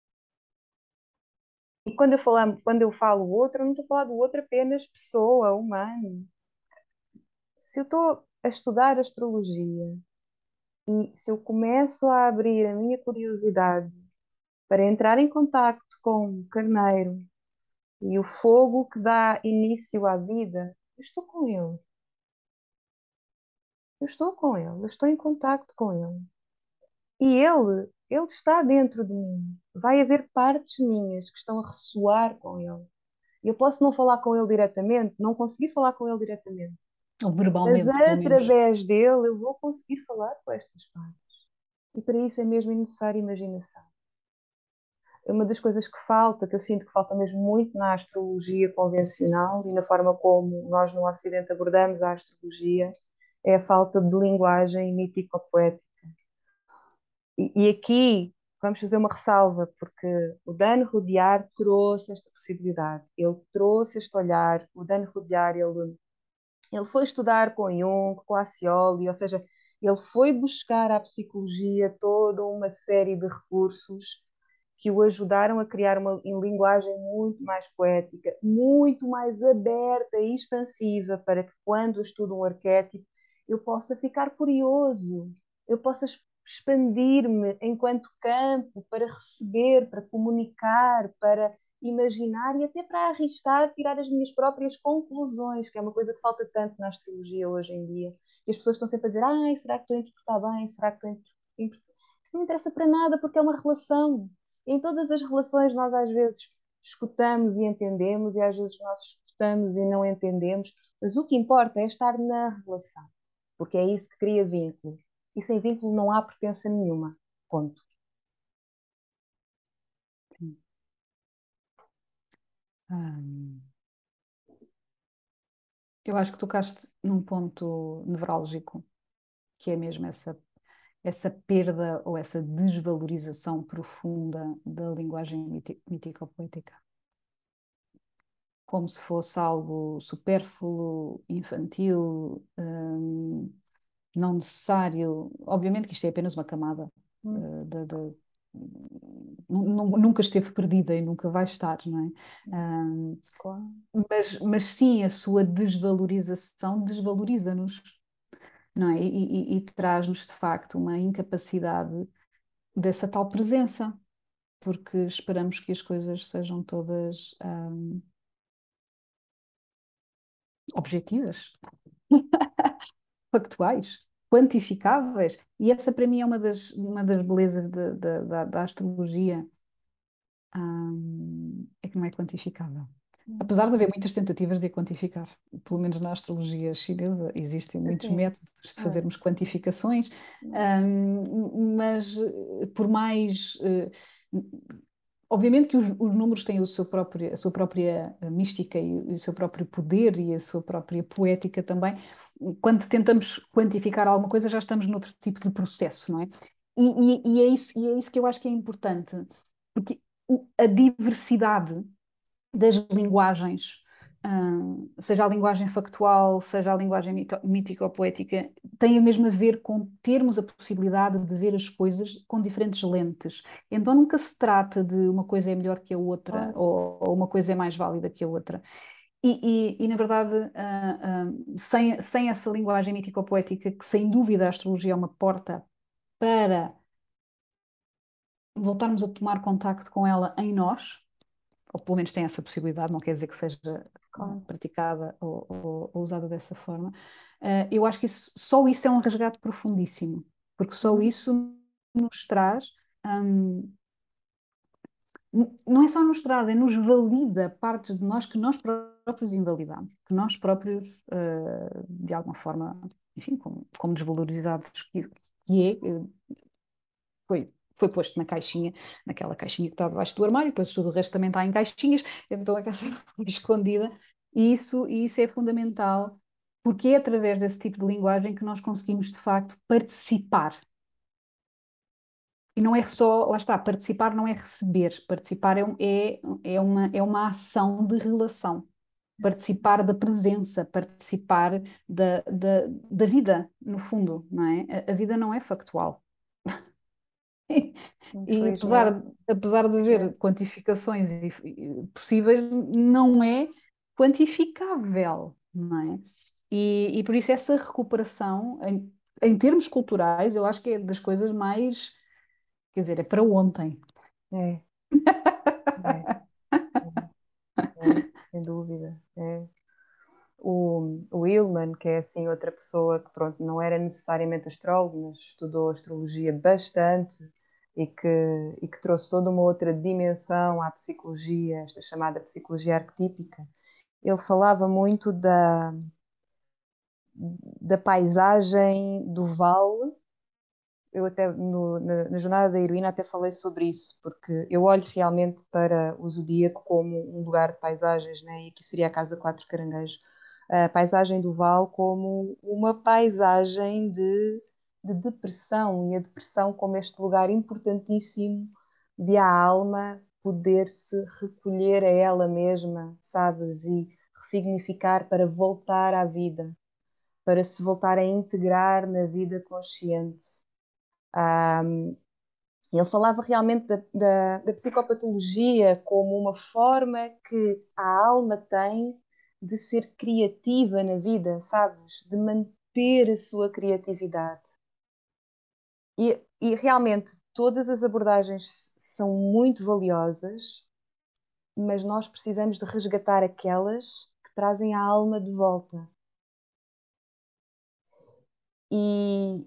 E quando eu falo outro, eu não estou a falar do outro apenas pessoa, humano. Se eu estou a estudar astrologia e se eu começo a abrir a minha curiosidade para entrar em contacto com o carneiro e o fogo que dá início à vida, eu estou com ele. Eu estou com ele, eu estou em contacto com ele. E ele está dentro de mim. Vai haver partes minhas que estão a ressoar com ele. Eu posso não falar com ele diretamente, não conseguir falar com ele diretamente, Ou mas verbalmente, pelo menos. através dele eu vou conseguir falar com estas partes. E para isso é mesmo necessária imaginação. É uma das coisas que falta, que eu sinto que falta mesmo muito na astrologia convencional e na forma como nós no Ocidente abordamos a astrologia, é a falta de linguagem mítico-poética. E aqui vamos fazer uma ressalva, porque o Dan Rudyard trouxe esta possibilidade, ele trouxe este olhar, o Dan Rudyard, ele foi estudar com Jung, com a Scioli, ou seja, ele foi buscar à psicologia toda uma série de recursos que o ajudaram a criar uma linguagem muito mais poética, muito mais aberta e expansiva, para que quando eu estudo um arquétipo eu possa ficar curioso, eu possa expandir-me enquanto campo para receber, para comunicar, para imaginar e até para arriscar, tirar as minhas próprias conclusões, que é uma coisa que falta tanto na astrologia hoje em dia. E as pessoas estão sempre a dizer: ai, será que estou a interpretar bem? Será que estou a interpretar? Isso não interessa para nada, porque é uma relação. Em todas as relações, nós às vezes escutamos e entendemos, e às vezes nós escutamos e não entendemos, mas o que importa é estar na relação, porque é isso que cria vínculo. E sem vínculo não há pertença nenhuma. Ponto. Hum, eu acho que tocaste num ponto nevrálgico, que é mesmo essa perda ou essa desvalorização profunda da linguagem mítico-poética. Como se fosse algo supérfluo, infantil, não necessário. Obviamente que isto é apenas uma camada nunca esteve perdida e nunca vai estar, não é? Claro. Mas sim, a sua desvalorização desvaloriza-nos, não é? E traz-nos de facto uma incapacidade dessa tal presença, porque esperamos que as coisas sejam todas objetivas, factuais, quantificáveis. E essa para mim é uma das belezas da astrologia, é que não é quantificável. Apesar de haver muitas tentativas de a quantificar, pelo menos na astrologia chinesa, existem muitos Sim. métodos de fazermos quantificações, mas por mais. Obviamente que os números têm a sua própria mística e o seu próprio poder e a sua própria poética também. Quando tentamos quantificar alguma coisa, já estamos noutro tipo de processo, não é? E é isso que eu acho que é importante, porque a diversidade das linguagens, seja a linguagem factual, seja a linguagem mítico-poética, tem mesmo a ver com termos a possibilidade de ver as coisas com diferentes lentes. Então nunca se trata de uma coisa é melhor que a outra, ou uma coisa é mais válida que a outra. E na verdade, sem essa linguagem mítico-poética, que sem dúvida a astrologia é uma porta para voltarmos a tomar contacto com ela em nós, ou pelo menos tem essa possibilidade, não quer dizer que seja Claro. praticada ou usada dessa forma. Eu acho que só isso é um resgate profundíssimo, porque só isso nos traz. Não é só nos traz, é nos valida partes de nós que nós próprios invalidamos, que nós próprios, de alguma forma, enfim, como desvalorizados que é, foi posto na caixinha, naquela caixinha que está debaixo do armário, depois tudo o resto também está em caixinhas, então é que essa foi escondida, e isso é fundamental, porque é através desse tipo de linguagem que nós conseguimos, de facto, participar. E não é só, lá está, participar não é receber, participar é uma ação de relação, participar da presença, participar da vida, no fundo, não é? A vida não é factual. E Infelizmente, apesar de haver infelizmente. quantificações possíveis, não é quantificável, não é? E por isso essa recuperação, em termos culturais, eu acho que é das coisas mais, quer dizer, é para ontem. É, é, é, sem dúvida. É. O Hillman, que é assim outra pessoa que pronto, não era necessariamente astrólogo, mas estudou astrologia bastante e que trouxe toda uma outra dimensão à psicologia, esta chamada psicologia arquetípica. Ele falava muito da paisagem do vale. Eu até na jornada da heroína até falei sobre isso, porque eu olho realmente para o zodíaco como um lugar de paisagens, né? E aqui seria a Casa Quatro Caranguejos. A paisagem do vale como uma paisagem de depressão, e a depressão como este lugar importantíssimo de a alma poder se recolher a ela mesma, sabes? E ressignificar para voltar à vida, para se voltar a integrar na vida consciente. Ele falava realmente da psicopatologia como uma forma que a alma tem de ser criativa na vida, sabes? De manter a sua criatividade. E realmente todas as abordagens são muito valiosas, mas nós precisamos de resgatar aquelas que trazem a alma de volta. E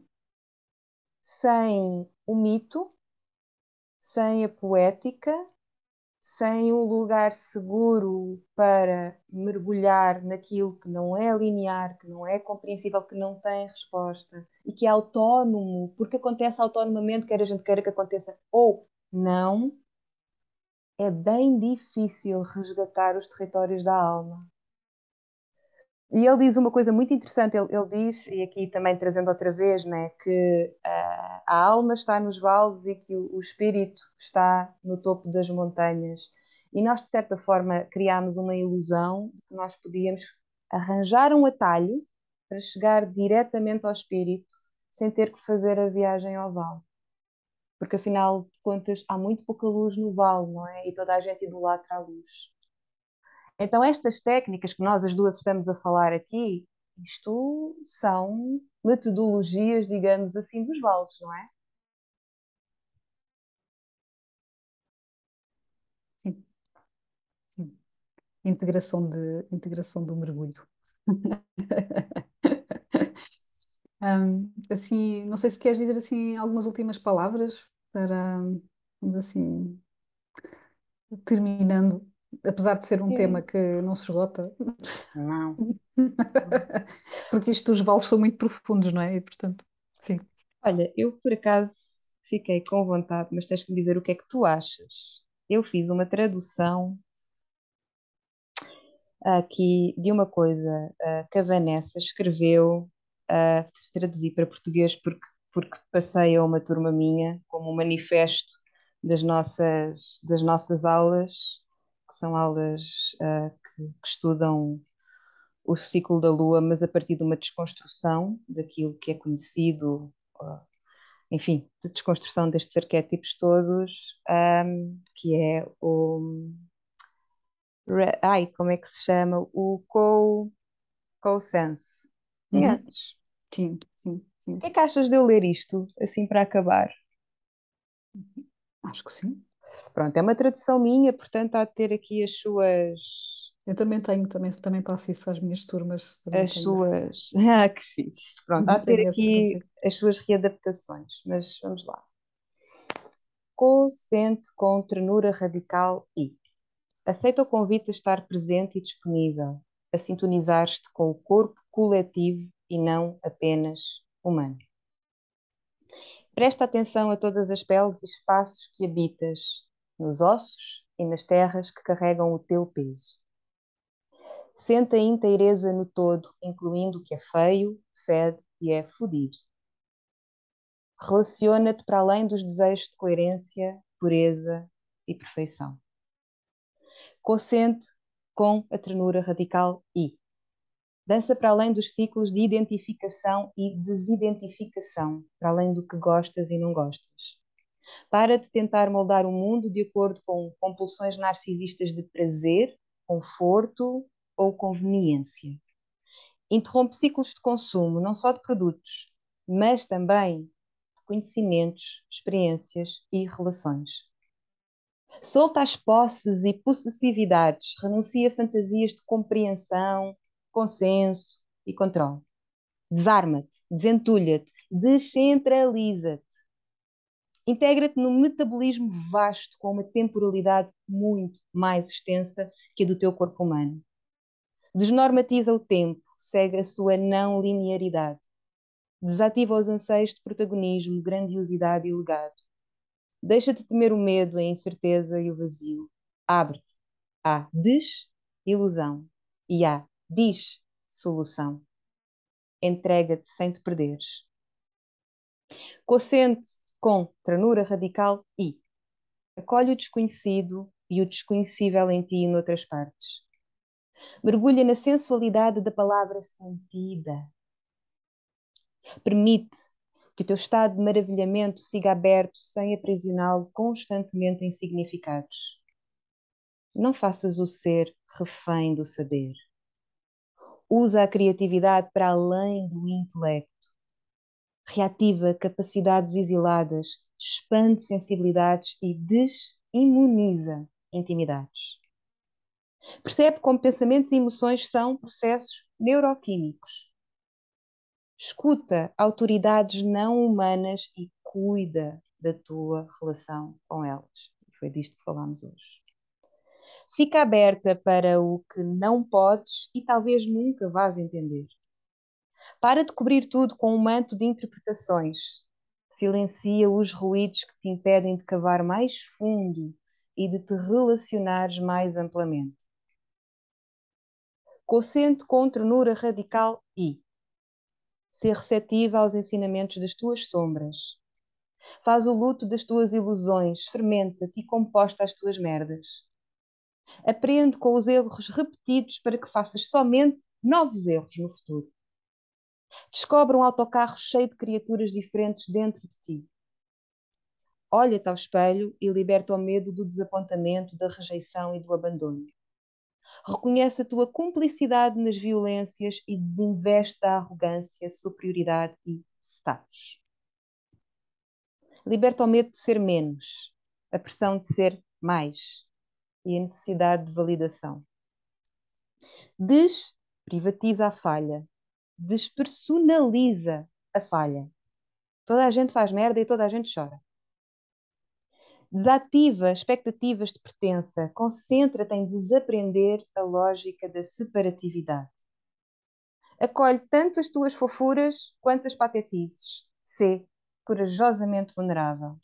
sem o mito, sem a poética, sem um lugar seguro para mergulhar naquilo que não é linear, que não é compreensível, que não tem resposta e que é autónomo, porque acontece autonomamente, quer a gente queira que aconteça ou não, é bem difícil resgatar os territórios da alma. E ele diz uma coisa muito interessante, ele diz, e aqui também trazendo outra vez, né, que a alma está nos vales e que o espírito está no topo das montanhas. E nós, de certa forma, criámos uma ilusão de que nós podíamos arranjar um atalho para chegar diretamente ao espírito sem ter que fazer a viagem ao vale. Porque, afinal de contas, há muito pouca luz no vale, não é? E toda a gente idolatra a luz. Então, estas técnicas que nós as duas estamos a falar aqui, isto são metodologias, digamos assim, dos vales, não é? Sim, sim. Integração do mergulho. Assim, não sei se queres dizer assim algumas últimas palavras para, vamos assim, terminando, apesar de ser um tema Sim. que não se esgota, Não. porque isto os vales são muito profundos, não é? E portanto, sim. Olha, eu por acaso fiquei com vontade, mas tens que me dizer o que é que tu achas. Eu fiz uma tradução aqui de uma coisa que a Vanessa escreveu, traduzi para português porque passei a uma turma minha como um manifesto das nossas aulas, que são aulas que estudam o ciclo da Lua, mas a partir de uma desconstrução daquilo que é conhecido, enfim, de desconstrução destes arquétipos todos, que é ai, como é que se chama? O co-sense. Uhum. Conheces? Sim, sim, O sim. que é que achas de eu ler isto, assim para acabar? Acho que sim. Pronto, é uma tradução minha, portanto há de ter aqui Eu também tenho, também passo isso às minhas turmas, também as tenho esse, suas, ah, que fixe. Pronto, há de ter tenho essa aqui tradução. as suas readaptações, mas vamos lá. Consente com ternura radical e aceita o convite a estar presente e disponível, a sintonizar-te com o corpo coletivo e não apenas humano. Presta atenção a todas as peles e espaços que habitas, nos ossos e nas terras que carregam o teu peso. Sente a inteireza no todo, incluindo o que é feio, fede e é fodido. Relaciona-te para além dos desejos de coerência, pureza e perfeição. Consente com a ternura radical e dança para além dos ciclos de identificação e desidentificação, para além do que gostas e não gostas. Para de tentar moldar o mundo de acordo com compulsões narcisistas de prazer, conforto ou conveniência. Interrompe ciclos de consumo, não só de produtos, mas também de conhecimentos, experiências e relações. Solta as posses e possessividades, renuncia a fantasias de compreensão, consenso e controle. Desarma-te, desentulha-te, descentraliza-te. Integra-te num metabolismo vasto com uma temporalidade muito mais extensa que a do teu corpo humano. Desnormatiza o tempo, segue a sua não linearidade. Desativa os anseios de protagonismo, grandiosidade e legado. Deixa de temer o medo, a incerteza e o vazio. Abre-te à desilusão e à dissolução. Entrega-te sem te perderes. Consente com ternura radical e acolhe o desconhecido e o desconhecível em ti e noutras partes. Mergulha na sensualidade da palavra sentida. Permite que o teu estado de maravilhamento siga aberto sem aprisioná-lo constantemente em significados. Não faças o ser refém do saber. Usa a criatividade para além do intelecto. Reativa capacidades exiladas, expande sensibilidades e desimuniza intimidades. Percebe como pensamentos e emoções são processos neuroquímicos. Escuta autoridades não humanas e cuida da tua relação com elas. Foi disto que falámos hoje. Fica aberta para o que não podes e talvez nunca vás entender. Para de cobrir tudo com um manto de interpretações. Silencia os ruídos que te impedem de cavar mais fundo e de te relacionares mais amplamente. Consente com ternura radical e ser receptiva aos ensinamentos das tuas sombras. Faz o luto das tuas ilusões, fermenta-te e composta as tuas merdas. Aprende com os erros repetidos para que faças somente novos erros no futuro. Descobre um autocarro cheio de criaturas diferentes dentro de ti. Olha-te ao espelho e liberta o medo do desapontamento, da rejeição e do abandono. Reconhece a tua cumplicidade nas violências e desinveste da arrogância, superioridade e status. Liberta o medo de ser menos, a pressão de ser mais e a necessidade de validação. Desprivatiza a falha. Despersonaliza a falha. Toda a gente faz merda e toda a gente chora. Desativa expectativas de pertença. Concentra-te em desaprender a lógica da separatividade. Acolhe tanto as tuas fofuras quanto as patetices. Sê corajosamente vulnerável.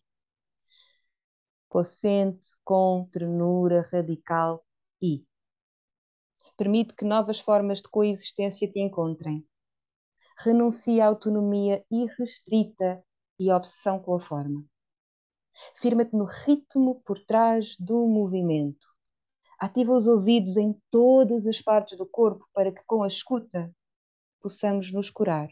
Consente com ternura radical e permite que novas formas de coexistência te encontrem. Renuncia à autonomia irrestrita e à obsessão com a forma. Firma-te no ritmo por trás do movimento. Ativa os ouvidos em todas as partes do corpo para que, com a escuta, possamos nos curar.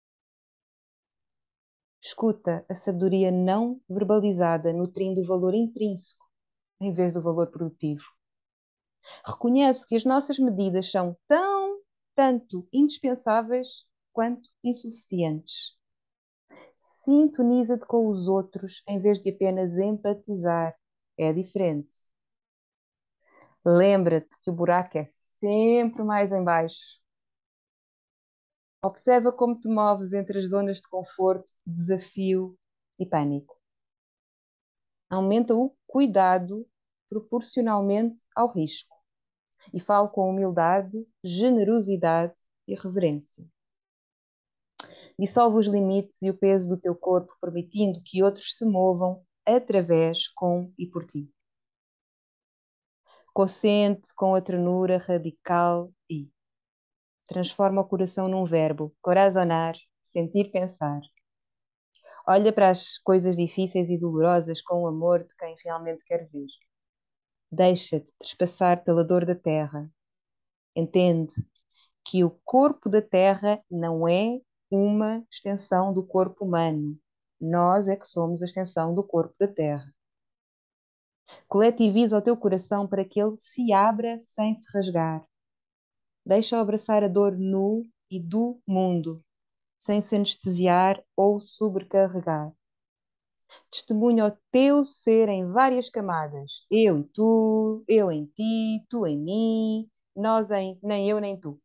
Escuta a sabedoria não verbalizada, nutrindo o valor intrínseco em vez do valor produtivo. Reconhece que as nossas medidas são tanto indispensáveis quanto insuficientes. Sintoniza-te com os outros em vez de apenas empatizar. é diferente. Lembra-te que o buraco é sempre mais em baixo. Observa como te moves entre as zonas de conforto, desafio e pânico. Aumenta o cuidado proporcionalmente ao risco e fala com humildade, generosidade e reverência. Dissolve os limites e o peso do teu corpo, permitindo que outros se movam através, com e por ti. Consente com a ternura radical e transforma o coração num verbo, corazonar, sentir, pensar. Olha para as coisas difíceis e dolorosas com o amor de quem realmente quer ver. Deixa-te trespassar pela dor da terra. Entende que o corpo da terra não é uma extensão do corpo humano. Nós é que somos a extensão do corpo da terra. Coletiviza o teu coração para que ele se abra sem se rasgar. Deixa-o abraçar a dor nu e do mundo, sem se anestesiar ou sobrecarregar. Testemunha o teu ser em várias camadas. Eu e tu, eu em ti, tu em mim, nós em nem eu nem tu.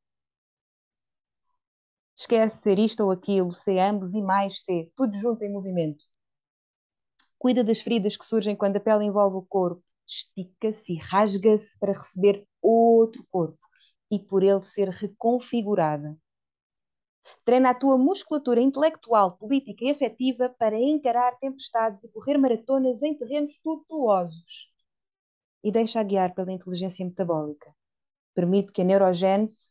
Esquece ser isto ou aquilo, ser ambos e mais ser, tudo junto em movimento. Cuida das feridas que surgem quando a pele envolve o corpo. Estica-se e rasga-se para receber outro corpo e por ele ser reconfigurada. Treina a tua musculatura intelectual, política e afetiva para encarar tempestades e correr maratonas em terrenos tortuosos. E deixa-a guiar pela inteligência metabólica. Permite que a neurogênese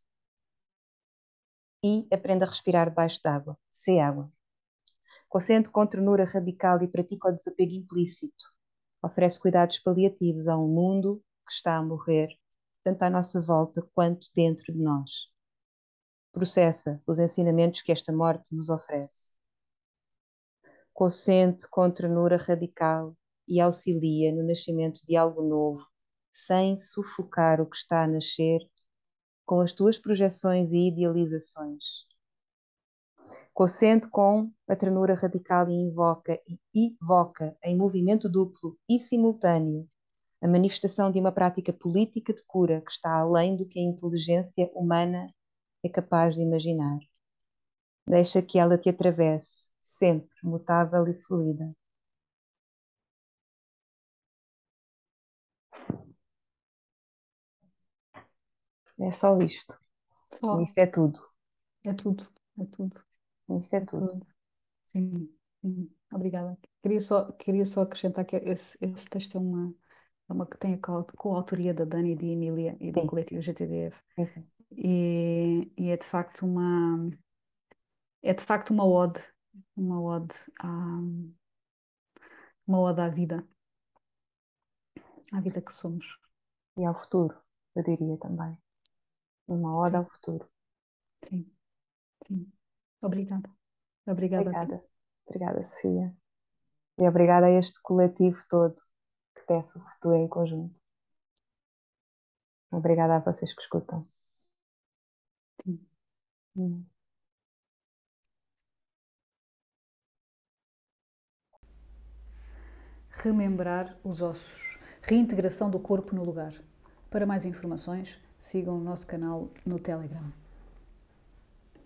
e aprenda a respirar debaixo d'água. Sê água. Consente com ternura radical e pratica o desapego implícito. Oferece cuidados paliativos a um mundo que está a morrer, tanto à nossa volta quanto dentro de nós. Processa os ensinamentos que esta morte nos oferece. Consente com ternura radical e auxilia no nascimento de algo novo, sem sufocar o que está a nascer com as tuas projeções e idealizações. Consente com a ternura radical e invoca e evoca em movimento duplo e simultâneo a manifestação de uma prática política de cura que está além do que a inteligência humana é capaz de imaginar. Deixa que ela te atravesse, sempre mutável e fluida. É só isto. Só. Isto é tudo. É tudo, é tudo, Isto é é tudo. tudo. Sim, sim. Obrigada. Queria só acrescentar que esse texto é uma que tem a coautoria da Dani, de Emília e do Sim, coletivo GTDF. sim, sim. E é de facto uma ode à, uma ode à vida que somos. E ao futuro, eu diria também. Uma ode ao Sim, futuro. sim, sim. Obrigada. Obrigada a ti. Obrigada. Obrigada, Sofia. E obrigada a este coletivo todo que tece o futuro em conjunto. Obrigada a vocês que escutam. Sim. Hum. Remembrar os ossos. Reintegração do corpo no lugar. Para mais informações, sigam o nosso canal no Telegram.